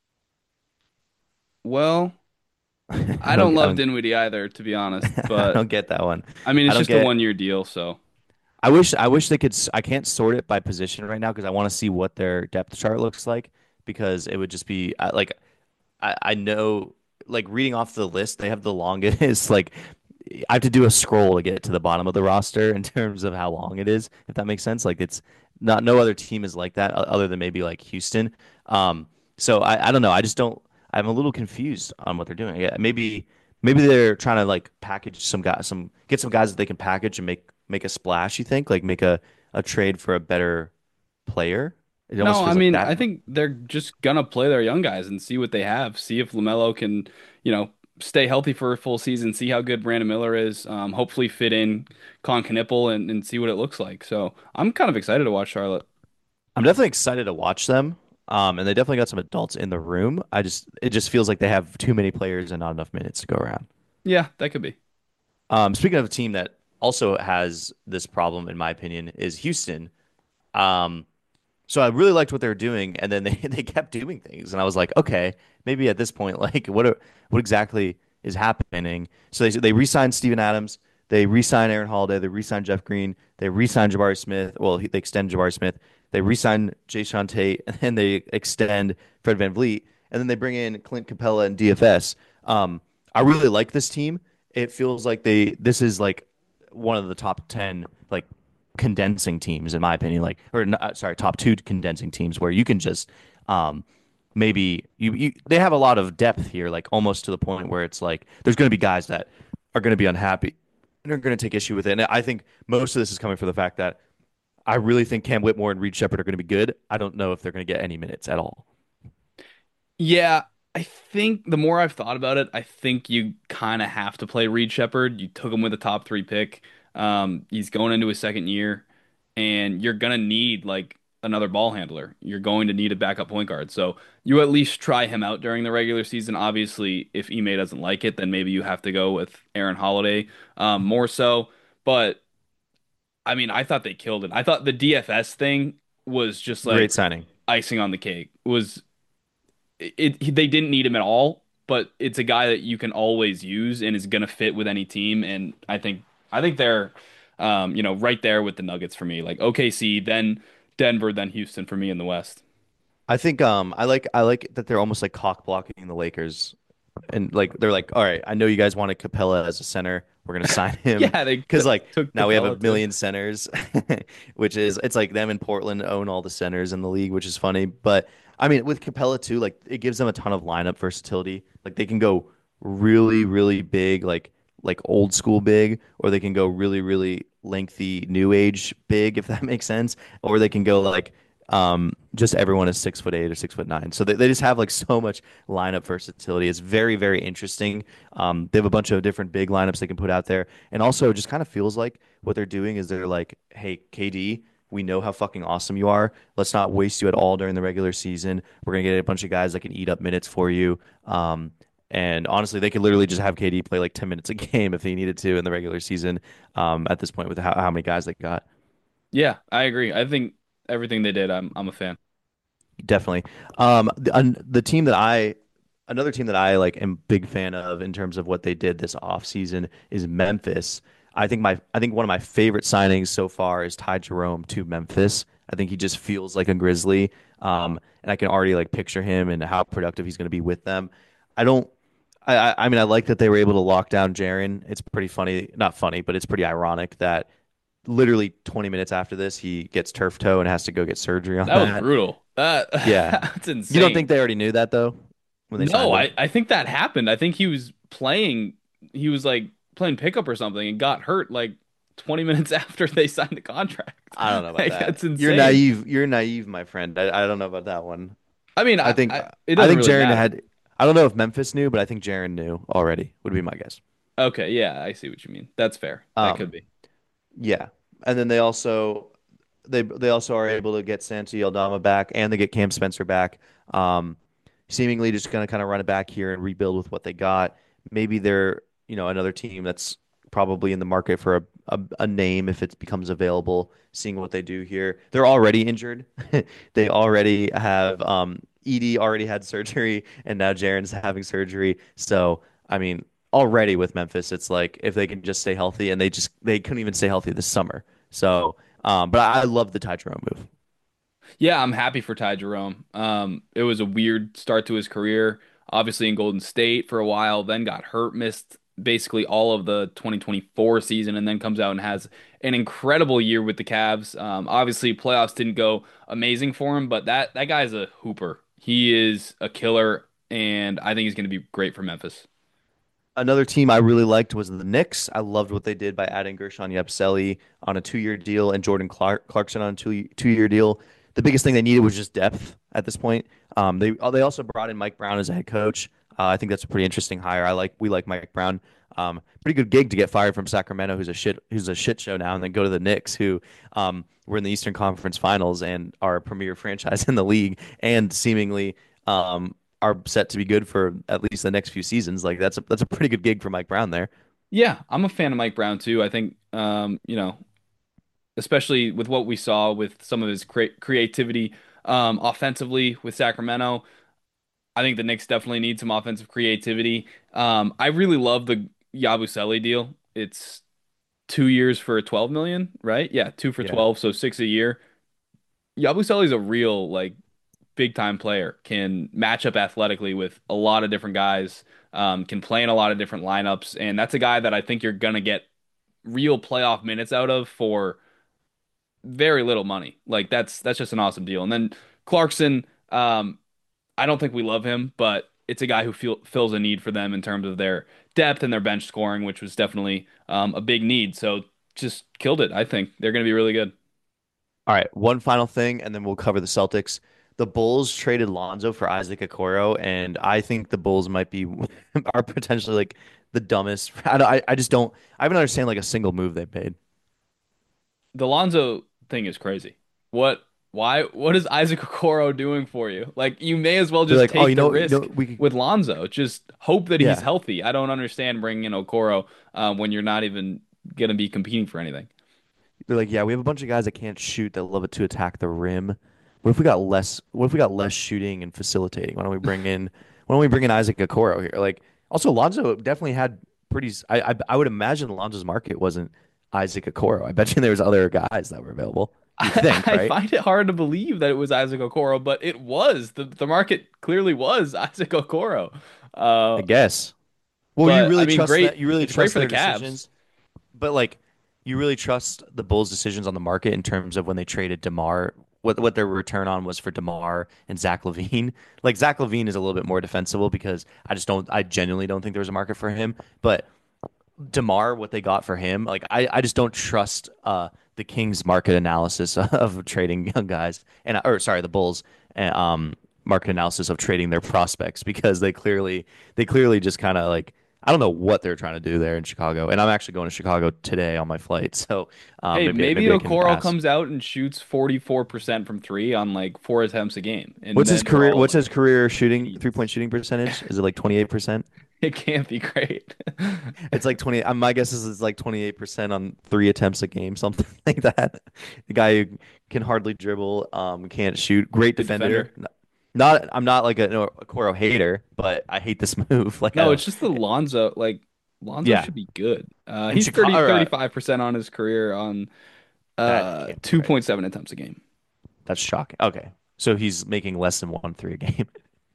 well, I I don't don't, I love don't, Dinwiddie either, to be honest, I but don't get that one. I mean, I it's don't just a get. one year deal, so I wish, I wish they could. s- I can't sort it by position right now because I want to see what their depth chart looks like because it would just be I- like I, I know like reading off the list they have the longest like I have to do a scroll to get to the bottom of the roster in terms of how long it is, if that makes sense. Like it's not no other team is like that o- other than maybe like Houston. Um, so I, I don't know. I just don't. I'm a little confused on what they're doing. Yeah, maybe maybe they're trying to like package some guys, some get some guys that they can package and make make a splash. You think like make a a trade for a better player? It almost No, I feels like mean, that. I think they're just gonna play their young guys and see what they have. See if LaMelo can, you know, stay healthy for a full season. See how good Brandon Miller is. Um, hopefully fit in Con Knipple and, and see what it looks like. So I'm kind of excited to watch Charlotte. I'm definitely excited to watch them. Um, and they definitely got some adults in the room. I just it just feels like they have too many players and not enough minutes to go around. Yeah, that could be. Um, speaking of a team that also has this problem, in my opinion, is Houston. Um, so I really liked what they were doing, and then they they kept doing things, and I was like, okay, maybe at this point, like, what are, what exactly is happening? So they they re-signed Steven Adams, they re-signed Aaron Holiday, they re-signed Jeff Green, they re-signed Jabari Smith. Well, he, they extend Jabari Smith, they re-signed Jay Sean Tate, and then they extend Fred Van Vliet, and then they bring in Clint Capella and D F S. Um, I really like this team. It feels like they this is like one of the top ten like condensing teams, in my opinion, like or not, sorry, top two condensing teams where you can just um, maybe you, you they have a lot of depth here, like almost to the point where it's like there's going to be guys that are going to be unhappy and are going to take issue with it. And I think most of this is coming from the fact that I really think Cam Whitmore and Reed Shepard are going to be good. I don't know if they're going to get any minutes at all. Yeah, I think the more I've thought about it, I think you kind of have to play Reed Shepard. You took him with a top three pick. Um, he's going into his second year, and you're gonna need like another ball handler. You're going to need a backup point guard. So you at least try him out during the regular season. Obviously, if Ime doesn't like it, then maybe you have to go with Aaron Holiday, um, more so. But I mean, I thought they killed it. I thought the D F S thing was just like Great signing. icing on the cake. It was it, it they didn't need him at all, but it's a guy that you can always use and is going to fit with any team. And I think I think they're, um, you know, right there with the Nuggets for me. Like O K C, then Denver, then Houston for me in the West. I think um I like I like that they're almost like cock blocking the Lakers and like they're like, all right, I know you guys wanted Capella as a center. We're gonna sign him Yeah, they because t like took now we have a Capella too. million centers, which is it's like them in Portland own all the centers in the league, which is funny. But I mean, with Capella too, like it gives them a ton of lineup versatility. Like they can go really, really big, like like old school big, or they can go really, really lengthy new age big, if that makes sense, or they can go like um, just everyone is six foot eight or six foot nine. So they, they just have like so much lineup versatility. It's very, very interesting. Um, they have a bunch of different big lineups they can put out there. And also, it just kind of feels like what they're doing is they're like, hey, K D, we know how fucking awesome you are. Let's not waste you at all during the regular season. We're going to get a bunch of guys that can eat up minutes for you. Um, and honestly, they could literally just have K D play like ten minutes a game if they needed to in the regular season um, at this point with how, how many guys they got. Yeah, I agree. I think everything they did, I'm I'm a fan. Definitely. Um, the, un, the team that I, another team that I like am big fan of in terms of what they did this offseason is Memphis. I think my, I think one of my favorite signings so far is Ty Jerome to Memphis. I think he just feels like a Grizzly. Um, and I can already like picture him and how productive he's going to be with them. I don't, I, I I mean, I like that they were able to lock down Jaren. It's pretty funny, not funny, but it's pretty ironic that literally twenty minutes after this, he gets turf toe and has to go get surgery on That was that. brutal. That Yeah. that's You don't insane. think they already knew that though when they No, signed him? I I think that happened. I think he was playing. He was like playing pickup or something and got hurt like twenty minutes after they signed the contract. I don't know about Like that. that's You're insane. naive. You're naive, my friend. I, I don't know about that one. I mean, I I, think I it I doesn't think really Jaren matter. had I don't know if Memphis knew, but I think Jaren knew already, would be my guess. Okay, yeah, I see what you mean. That's fair. That could Um, be. yeah. And then they also they they also are able to get Santi Aldama back and they get Cam Spencer back. Um, seemingly just gonna kind of run it back here and rebuild with what they got. Maybe they're, you know, another team that's probably in the market for a, a, a name if it becomes available, seeing what they do here. They're already injured. They already have um Edie already had surgery and now Jaren's having surgery. So, I mean, already with Memphis, it's like if they can just stay healthy and they just they couldn't even stay healthy this summer. So, um, but I, I love the Ty Jerome move. Yeah, I'm happy for Ty Jerome. Um, it was a weird start to his career. Obviously in Golden State for a while, then got hurt, missed basically all of the twenty twenty-four season and then comes out and has an incredible year with the Cavs. Um, obviously, playoffs didn't go amazing for him, but that that guy's a hooper. He is a killer, and I think he's going to be great for Memphis. Another team I really liked was the Knicks. I loved what they did by adding Gershon Yabusele on a two-year deal and Jordan Clark Clarkson on a two two-year deal. The biggest thing they needed was just depth at this point. Um, they oh, they also brought in Mike Brown as a head coach. Uh, I think that's a pretty interesting hire. I like we like Mike Brown. Um, pretty good gig to get fired from Sacramento, who's a shit who's a shit show now, and then go to the Knicks, who um, were in the Eastern Conference Finals and are a premier franchise in the league, and seemingly um, are set to be good for at least the next few seasons. Like that's a that's a pretty good gig for Mike Brown there. Yeah, I'm a fan of Mike Brown too. I think, um, you know, especially with what we saw with some of his cre creativity um, offensively with Sacramento. I think the Knicks definitely need some offensive creativity. Um, I really love the Yabusele deal. It's two years for twelve million, right? Yeah, two for Yeah. twelve, so six a year. Yabusele is a real like big time player. Can match up athletically with a lot of different guys. Um, can play in a lot of different lineups, and that's a guy that I think you're gonna get real playoff minutes out of for very little money. Like that's that's just an awesome deal. And then Clarkson, um, I don't think we love him, but it's a guy who feel, fills a need for them in terms of their depth and their bench scoring, which was definitely um, a big need. So just killed it. I think they're going to be really good. All right, one final thing, and then we'll cover the Celtics. The Bulls traded Lonzo for Isaac Okoro, and I think the Bulls might be are potentially like the dumbest. I, I I just don't. I haven't understand like a single move they've made. The Lonzo thing is crazy. What? Why? What is Isaac Okoro doing for you? Like you may as well They're just like, oh, take you the know, you know, risk we could, with Lonzo. Just hope that he's yeah. healthy. I don't understand bringing in Okoro um, when you're not even going to be competing for anything. They're like, yeah, we have a bunch of guys that can't shoot that love it to attack the rim. What if we got less? What if we got less shooting and facilitating? Why don't we bring in? Why don't we bring in Isaac Okoro here? Like, also Lonzo definitely had pretty. s- I I, I would imagine Lonzo's market wasn't Isaac Okoro. I bet you there was other guys that were available. You I, think, I right? find it hard to believe that it was Isaac Okoro, but it was. The the market clearly was Isaac Okoro. Uh, I guess. Well, you but I really mean, trust that? great. You really It's great trust for the their Cavs. decisions, but like, you really trust the Bulls' decisions on the market in terms of when they traded DeMar, what what their return on was for DeMar and Zach LaVine. Like Zach LaVine is a little bit more defensible because I just don't, I genuinely don't think there was a market for him. But DeMar, what they got for him, like I, I just don't trust uh the Kings' market analysis of trading young guys and or sorry, the Bulls and um market analysis of trading their prospects because they clearly they clearly just kind of like I don't know what they're trying to do there in Chicago. And I'm actually going to Chicago today on my flight, so um Hey, maybe maybe maybe I can Okoro ask. comes out and shoots forty-four percent from three on like four attempts a game, and What's his then we're career? all What's his like, career shooting three idiots. point shooting percentage? Is it like twenty-eight percent? It can't be great. It's like twenty. Um, my guess is it's like twenty-eight percent on three attempts a game, something like that. The guy who can hardly dribble, um, can't shoot, great Good defender. defender. Not, I'm not like a, no, a Coro hater, but I hate this move. Like I No, don't. it's just the Lonzo. Like Lonzo Yeah, should be good. Uh, in he's Chicago, thirty or, uh, thirty-five percent on his career on that uh can't be right. two point seven attempts a game. That's shocking. Okay, so he's making less than one three a game.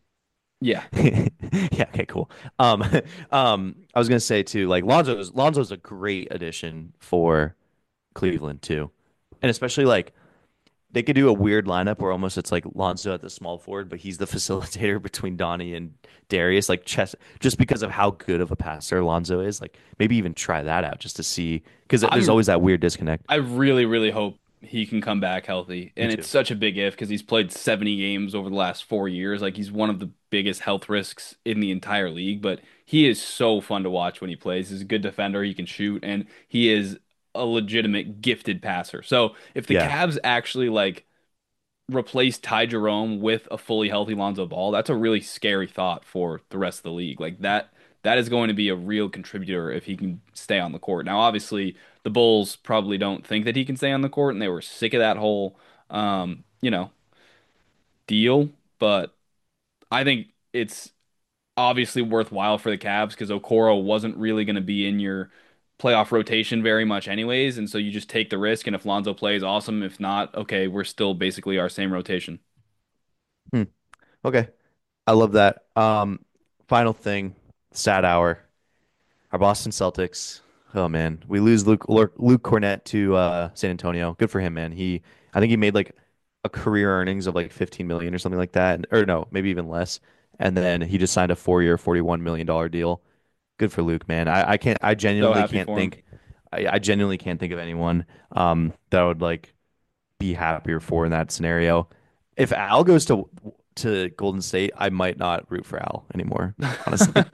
Yeah. Yeah. Okay. Cool. Um, um, I was gonna say too, like Lonzo's Lonzo's a great addition for Cleveland too, and especially like they could do a weird lineup where almost it's like Lonzo at the small forward, but he's the facilitator between Donnie and Darius, like chess, just because of how good of a passer Lonzo is. Like maybe even try that out just to see, because there's I'm always that weird disconnect. I really, really hope he can come back healthy. Me And it's too. such a big if because he's played seventy games over the last four years. Like he's one of the biggest health risks in the entire league, but he is so fun to watch when he plays. He's a good defender, he can shoot, and he is a legitimate gifted passer. So if the Yeah, Cavs actually like replace Ty Jerome with a fully healthy Lonzo Ball, that's a really scary thought for the rest of the league. Like that that is going to be a real contributor if he can stay on the court. Now, obviously, the Bulls probably don't think that he can stay on the court, and they were sick of that whole um, you know, deal, but I think it's obviously worthwhile for the Cavs because Okoro wasn't really going to be in your playoff rotation very much anyways, and so you just take the risk, and if Lonzo plays, awesome. If not, okay, we're still basically our same rotation. Hmm. Okay. I love that. Um, final thing, stat hour. Our Boston Celtics. Oh man, we lose Luke Luke Luke Cornett to uh, San Antonio. Good for him, man. He I think he made like a career earnings of like fifteen million or something like that, or no, maybe even less. And then he just signed a four-year, forty-one million dollar deal. Good for Luke, man. I, I can't. I So genuinely happy can't for him. think. I, I genuinely can't think of anyone um, that I would like be happier for in that scenario. If Al goes to to Golden State, I might not root for Al anymore. Honestly,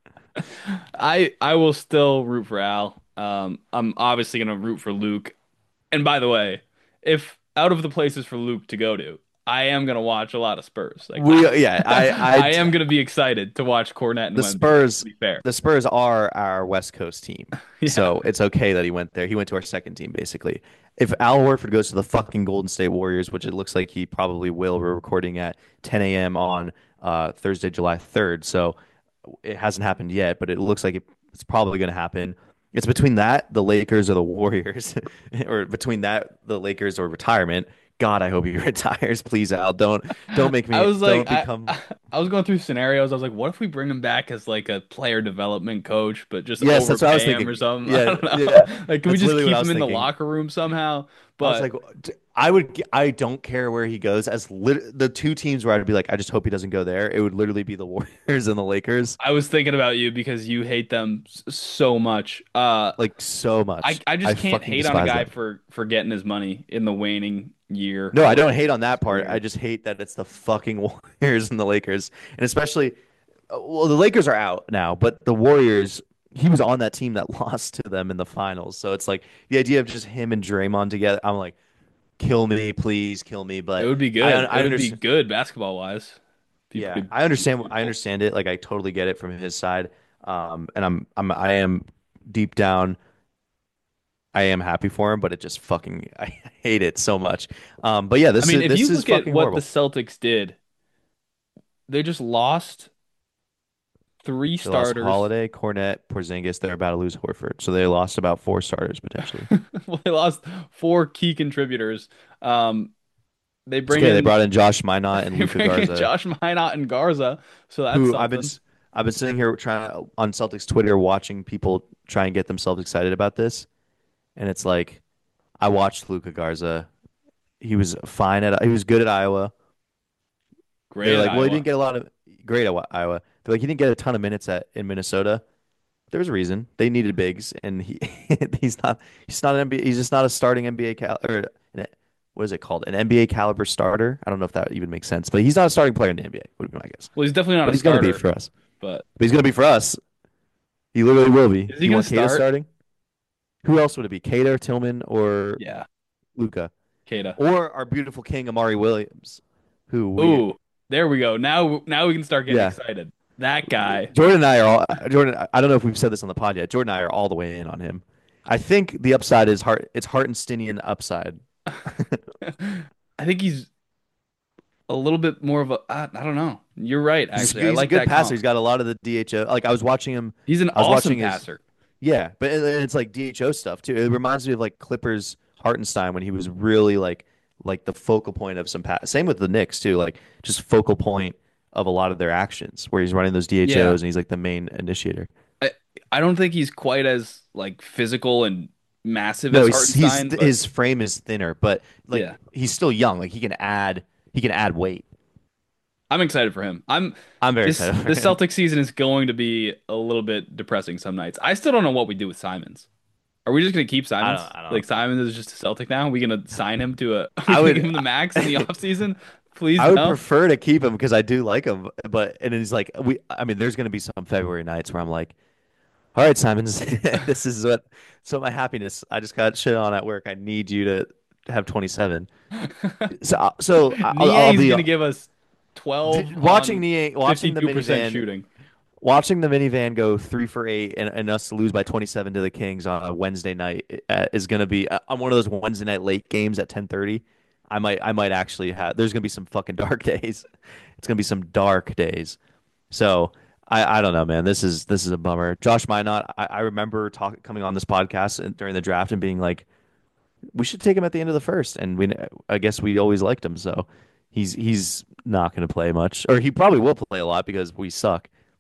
I I will still root for Al. Um, I'm obviously gonna root for Luke. And by the way, if out of the places for Luke to go to, I am gonna watch a lot of Spurs. Like I, we yeah. I I I am gonna be excited to watch Cornette and the Wemby. To Spurs be fair, the Spurs are our West Coast team. yeah, So it's okay that he went there. He went to our second team basically. If Al Horford goes to the fucking Golden State Warriors, which it looks like he probably will, we're recording at ten a m on uh, Thursday, July third. So it hasn't happened yet, but it looks like it, it's probably going to happen. It's between that, the Lakers, or the Warriors, or between that, the Lakers, or retirement. God, I hope he retires. Please, Al, don't don't make I me was like, don't I, become. I was going through scenarios. I was like, what if we bring him back as like a player development coach, but just Yes, that's what I was overpay him or thinking. something? I Yeah, don't know. yeah, Like, can we that's just literally what keep I him was in the thinking. locker room somehow? I was But like, I would, I don't care where he goes. As lit, the two teams where I'd be like, I just hope he doesn't go there. It would literally be the Warriors and the Lakers, I was thinking about you because you hate them s- so much. Uh, like so I much. I I just can't fucking hate on a despise guy them. for for getting his money in the waning year No, I of don't hate on his that part. I career. just hate that it's the fucking Warriors and the Lakers, and especially, uh, well, the Lakers are out now, but the Warriors. He was on that team that lost to them in the finals, so it's like the idea of just him and Draymond together. I'm like, kill me, please, kill me. It But would be I good. It I would be understand. good basketball wise. If you Yeah, put I understand. I people. understand it. Like I totally get it from his side. Um, and I'm I'm I am deep down. I am happy for him, but it just fucking I hate it so much. Um, but yeah, I this mean, is if you this is look at fucking what the horrible. Celtics did, they just lost three They lost starters. Holiday, Cornette, Porzingis. They're about to lose Horford, so they lost about four starters potentially. Well, they lost four key contributors. Um, they It's bring okay. They in brought in Josh Minot and they Luka bring in Garza, Josh Minot and Garza, so that's who I've been something. s- I've been sitting here trying to, on Celtics Twitter watching people try and get themselves excited about this, and it's like I watched Luka Garza. He was fine at he was good at Iowa. Great They're at like, well, he didn't Iowa. get a lot of great at Iowa. They're like, he didn't get a ton of minutes at in Minnesota. There was a reason they needed bigs, and he he's not he's not an N B A. He's just not a starting N B A cal or an, what is it called? An N B A caliber starter. I don't know if that even makes sense, but he's not a starting player in the N B A. Would be my guess. Well, he's definitely not But a he's gonna be starter, for us. but But he's gonna be for us. He literally will be. is Do he you going want to Kata start? starting? Who else would it be? Kata, Tillman, or Yeah, Luca, Kata. or our beautiful king Amari Williams, who we Ooh, there we go. Now, now we can start getting yeah. excited. That guy. Jordan and I are all Jordan. I don't know if we've said this on the pod yet. Jordan and I are all the way in on him. I think the upside is Hart. It's Hartensteinian upside. I think he's a little bit more of a. I, I don't know. You're right. He's Actually, I he's a like good that passer. comp. He's got a lot of the D H O. Like I was watching him. He's an I was awesome watching his passer. yeah, but it- it's like D H O stuff too. It reminds me of like Clippers Hartenstein when he was really like like the focal point of some pass. Same with the Knicks too. Like just focal point of a lot of their actions where he's running those Yeah. D H Os and he's like the main initiator. I, I don't think he's quite as like physical and massive No, as he's he's Hartenstein, but his frame is thinner, but like yeah, he's still young. Like he can add he can add weight. I'm excited for him. I'm I'm very this excited for this him. Celtic season is going to be a little bit depressing some nights. I still don't know what we do with Simons. Are we just gonna keep I Simons? don't I Like don't Simons is just a Celtic now? Are we gonna sign him to a are we I gonna give would him the max in the offseason? Please I would no. prefer to keep him because I do like him. But and he's like we I mean there's gonna be some February nights where I'm like, all right, Simons, this is what so my happiness. I just got shit on at work. I need you to have twenty-seven. So uh, so I'll, I'll Nie's be gonna give us twelve watching on the watching the fifty-two percent minivan shooting. watching the minivan go three for eight and, and us to lose by twenty-seven to the Kings on a Wednesday night uh, is going to be uh, on one of those Wednesday night late games at ten thirty. I might I might actually have there's going to be some fucking dark days. It's going to be some dark days. So I, I don't know, man. This is this is a bummer. Josh Minot, I, I remember talk, coming on this podcast and, during the draft and being like, we should take him at the end of the first, and we I guess we always liked him. So he's he's not going to play much, or he probably will play a lot because we suck.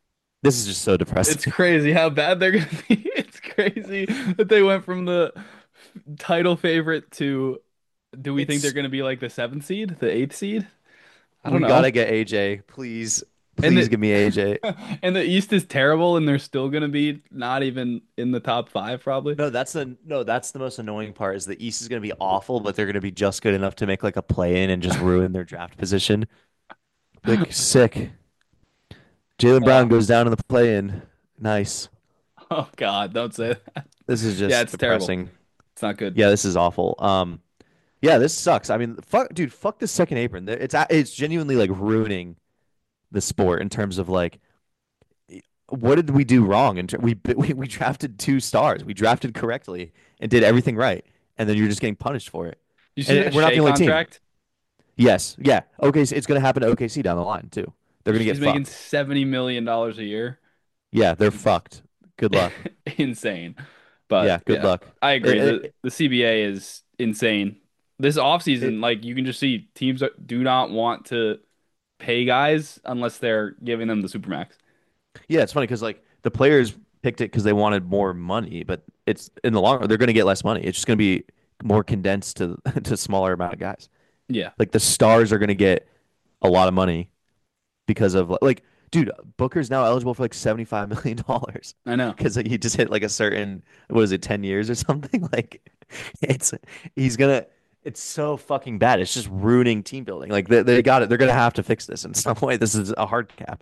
This is just so It's depressing. crazy how bad they're gonna be. It's crazy that they went from the title favorite to do we think they're It's gonna be like the seventh seed, the eighth seed? I don't we know. gotta get A J, please, And please the give me A J. and the East is terrible, and they're still gonna be not even in the top five, probably. No, that's the no, that's the most annoying part is the East is gonna be awful, but they're gonna be just good enough to make like a play in and just ruin their draft position. Like sick. Jalen Uh, Brown goes down in the play in. Nice. oh God, don't say that. This is Yeah, just it's terrible. depressing. It's not good. Yeah, this is awful. Um, yeah, this sucks. I mean, fuck, dude, fuck the second apron. It's a- it's genuinely like ruining the sport in terms of like what did we do wrong? And we, we we drafted two stars. We drafted correctly and did everything right, and then you're just getting punished for it. You see And that we're not Shea the only team. contract? Yes, yeah. Okay, it's going to happen to O K C down the line too. They're going to get She's making fucked. seventy million dollars a year. Yeah, they're It's fucked. Good luck. insane. But Yeah, good yeah, luck. I It, agree. The it, the C B A is insane. This it, offseason, like you can just see teams that do not want to pay guys unless they're giving them the supermax. yeah, it's funny because like the players picked it because they wanted more money, but it's in the long run they're going to get less money. It's just going to be more condensed to to smaller amount of guys. Yeah, Like the stars are going to get a lot of money because of like, dude, Booker's now eligible for like seventy-five million dollars I know. because he just hit like a certain what is it, ten years or something? Like it's he's gonna it's so fucking bad. It's just ruining team building. Like they, they got it. They're gonna have to fix this in some way. This is a hard cap.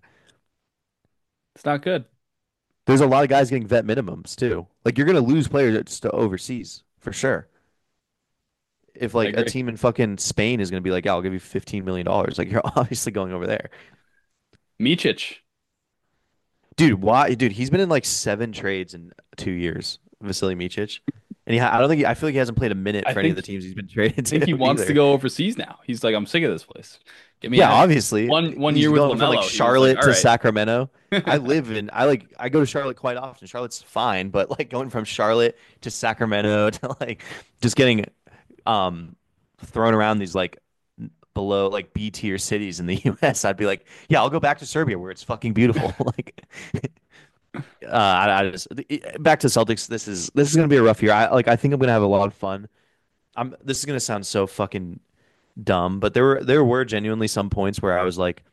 It's not good. There's a lot of guys getting vet minimums too. Like you're gonna lose players to overseas for sure. If I like a agree. team in fucking Spain is gonna be like, yeah, I'll give you fifteen million dollars. Like you're obviously going over there. Micic. Dude, why? Dude, he's been in like seven trades in two years, Vasily Micic, and he, I don't think he, I feel like he hasn't played a minute I for any of think the teams he's been traded I think to he wants to either. go overseas now. He's like, I'm sick of this place. Get me Yeah, out of here. obviously, One one he's year with going from like LaMelo, he was like, Charlotte all to right. Sacramento. I live in, I like, I go to Charlotte quite often. Charlotte's fine, but like going from Charlotte to Sacramento to like just getting um thrown around these like below like B tier cities in the U S, I'd be like, yeah, I'll go back to Serbia where it's fucking beautiful. Like Uh, I, I just back to Celtics. This is this is gonna be a rough year. I like. I think I'm gonna have a lot of fun. I'm. This is gonna sound so fucking dumb, but there were there were genuinely some points where I was like,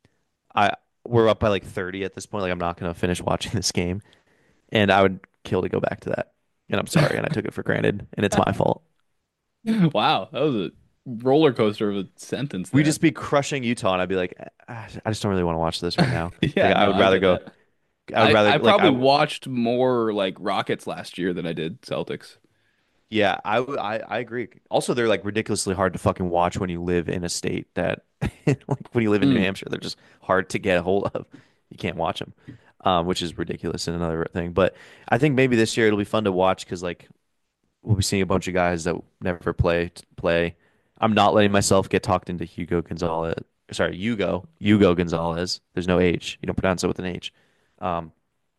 I we're up by like thirty at this point. Like I'm not gonna finish watching this game, and I would kill to go back to that. And I'm sorry, and I took it for granted, and it's my fault. Wow, that was a roller coaster of a sentence We'd there. just be crushing Utah, and I'd be like, "Ah, I just don't really want to watch this right now. Like Yeah, I no, would I rather get go. that. I would I rather I like probably I watched more like Rockets last year than I did Celtics. Yeah, I, w- I I agree. Also, they're like ridiculously hard to fucking watch when you live in a state that, like when you live in New Mm. Hampshire, they're just hard to get a hold of. You can't watch them, um, which is ridiculous and another thing. But I think maybe this year it'll be fun to watch because like we'll be seeing a bunch of guys that never play play. I'm not letting myself get talked into Hugo Gonzalez. Sorry, Hugo Hugo Gonzalez. There's no H. You don't pronounce it with an H. Um,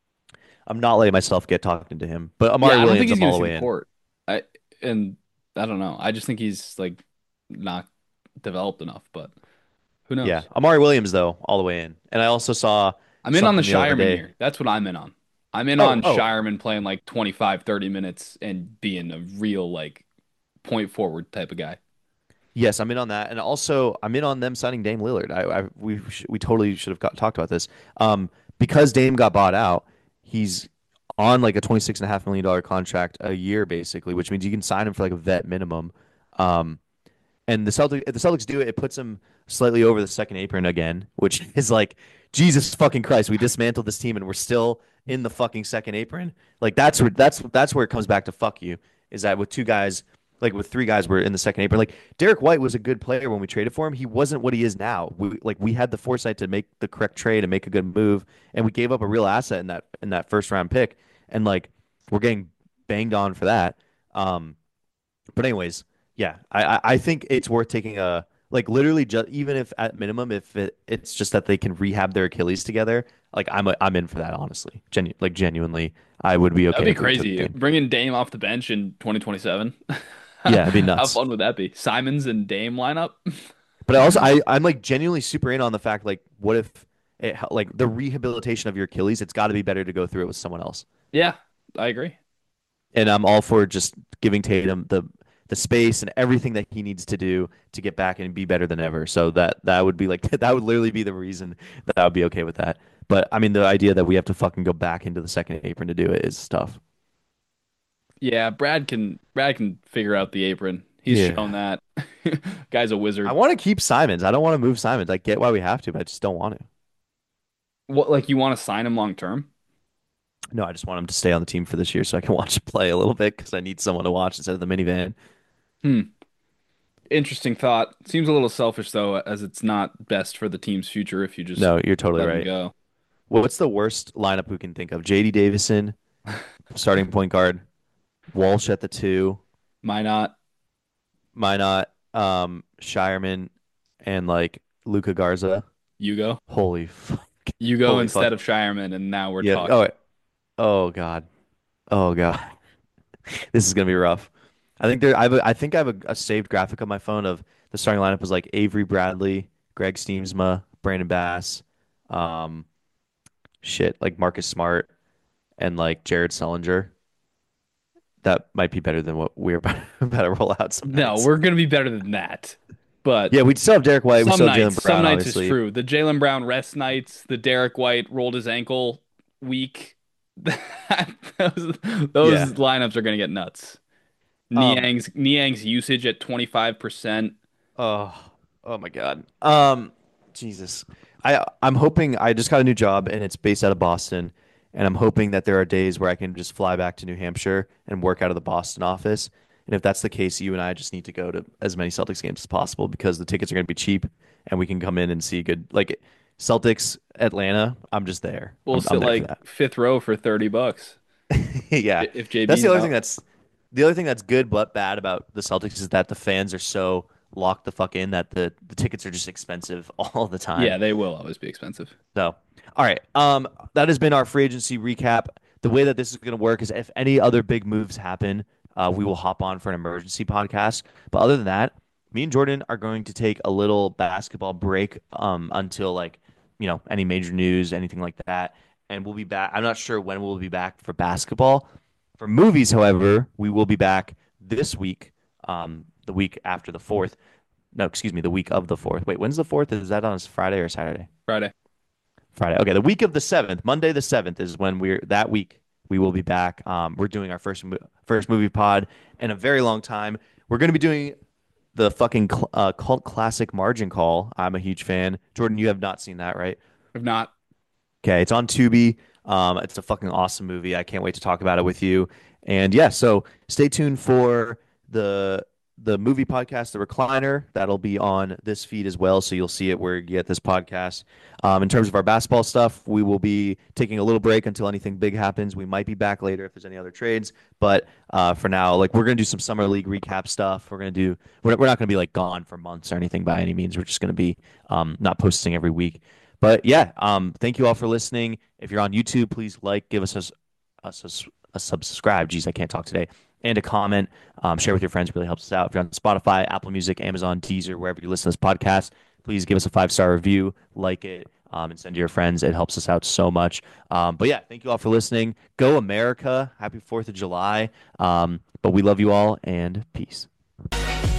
I'm not letting myself get talked into him. But Amari Yeah, I don't think Williams, he's I'm gonna all the see the way in. court. I and I don't know. I just think he's like not developed enough, but who Yeah, knows? Amari Williams though, all the way in. And I also saw I'm in on the something the other Shireman day. year. That's what I'm in on. I'm in Oh, on oh, Shireman playing like twenty-five, thirty minutes and being a real like point forward type of guy. yes, I'm in on that. And also, I'm in on them signing Dame Lillard. I, I we sh we totally should have got, talked about this. Um, because Dame got bought out, he's on like a twenty-six and a half million dollar contract a year basically, which means you can sign him for like a vet minimum. Um, and the Celtics, if the Celtics do it, it puts them slightly over the second apron again, which is like, Jesus fucking Christ, we dismantled this team and we're still in the fucking second apron. Like that's where that's that's where it comes back to fuck you. Is that with two guys, like with three guys, we're in the second apron. Like Derek White was a good player when we traded for him. He wasn't what he is now. We like we had the foresight to make the correct trade and make a good move, and we gave up a real asset in that in that first round pick, and like we're getting banged on for that. Um, but anyways, yeah, I I I think it's worth taking a like literally just even if at minimum if it, it's just that they can rehab their Achilles together. Like I'm a, I'm in for that honestly. Genu like genuinely, I would be That'd okay be if we took crazy. Dame. Bringing Dame off the bench in twenty twenty-seven. Yeah, it'd be How nuts. fun would that be? Simons and Dame lineup? But I also I I'm like genuinely super in on the fact like what if it, like the rehabilitation of your Achilles, it's got to be better to go through it with someone else. Yeah, I agree. And I'm all for just giving Tatum the the space and everything that he needs to do to get back and be better than ever. So that that would be like that would literally be the reason that I would be okay with that. But I mean, the idea that we have to fucking go back into the second apron to do it is tough. Yeah, Brad can Brad can figure out the apron. He's shown Yeah. that. Guy's a I wizard. want to keep Simons. I don't want to move Simons. I get why we have to, but I just don't want to. What, like you want to sign him long term? No, I just want him to stay on the team for this year so I can watch him play a little bit because I need someone to watch instead of the minivan. Hmm. Interesting thought. Seems a little selfish though, as it's not best for the team's future if you just No, you're totally let him right. go. Well, what's the worst lineup we can think of? J D Davison, starting point guard, Walsh at the two, Why not? Minot, um, Shireman, and like Luca Garza. You go. Holy fuck. You go Holy fuck. instead of Shireman, and now we're Yeah. talking. Oh, oh God. Oh God. This is gonna be rough. I think there. I have. A, I think I have a, a saved graphic on my phone of the starting lineup was like Avery Bradley, Greg Steamsma, Brandon Bass, um, shit, like Marcus Smart and like Jared Sullinger. That might be better than what we're about, about to roll out some No, nights. we're gonna be better than that. But Yeah, we still have Derek White. We some still have nights, Jalen some Brown, nights is obviously. true. The Jaylen Brown rest nights, the Derek White rolled his ankle week. those, those Yeah. lineups are gonna get nuts. Um. Niang's Niang's usage at twenty-five percent. Oh. Oh my God. Um. Jesus. I I'm hoping I just got a new job and it's based out of Boston, and I'm hoping that there are days where I can just fly back to New Hampshire and work out of the Boston office. And if that's the case, you and I just need to go to as many Celtics games as possible because the tickets are going to be cheap and we can come in and see good like Celtics Atlanta. I'm just there. We'll I'm I'm sit there for like that. fifth row for thirty bucks Yeah. if That's the J B's other thing out. that's the other thing that's good but bad about the Celtics is that the fans are so locked the fuck in that the the tickets are just expensive all the time. Yeah, they will always be expensive. So, all right. Um, that has been our free agency recap. The way that this is going to work is if any other big moves happen, uh, we will hop on for an emergency podcast. But other than that, me and Jordan are going to take a little basketball break um, until like, you know, any major news, anything like that. And we'll be back. I'm not sure when we'll be back for basketball. For movies, however, we will be back this week, um, the week after the fourth. No, excuse me, the week of the fourth. Wait, when's the fourth? Is that on a Friday or Saturday? Friday. Friday. Okay, the week of the seventh, Monday the seventh is when we're that week we will be back. Um, we're doing our first mo- first movie pod in a very long time. We're going to be doing the fucking cl- uh, cult classic Margin Call. I'm a huge fan. Jordan, you have not seen that, right? If not, Okay, it's on Tubi. Um, it's a fucking awesome movie. I can't wait to talk about it with you. And yeah, so stay tuned for the the movie podcast, The Recliner. That'll be on this feed as well, so you'll see it where you get this podcast. Um, in terms of our basketball stuff, we will be taking a little break until anything big happens. We might be back later if there's any other trades, but uh, for now, like we're gonna do some summer league recap stuff. We're gonna do. We're, we're not gonna be like gone for months or anything by any means. We're just gonna be um, not posting every week. But yeah, um, thank you all for listening. If you're on YouTube, please like, give us a, a, a subscribe. Jeez, I can't talk today. And a comment. Um, share with your friends. It really helps us out. If you're on Spotify, Apple Music, Amazon, Deezer, wherever you listen to this podcast, please give us a five star review, like it, um, and send to your friends. It helps us out so much. Um, but yeah, thank you all for listening. Go America. Happy fourth of July. Um, but we love you all and peace.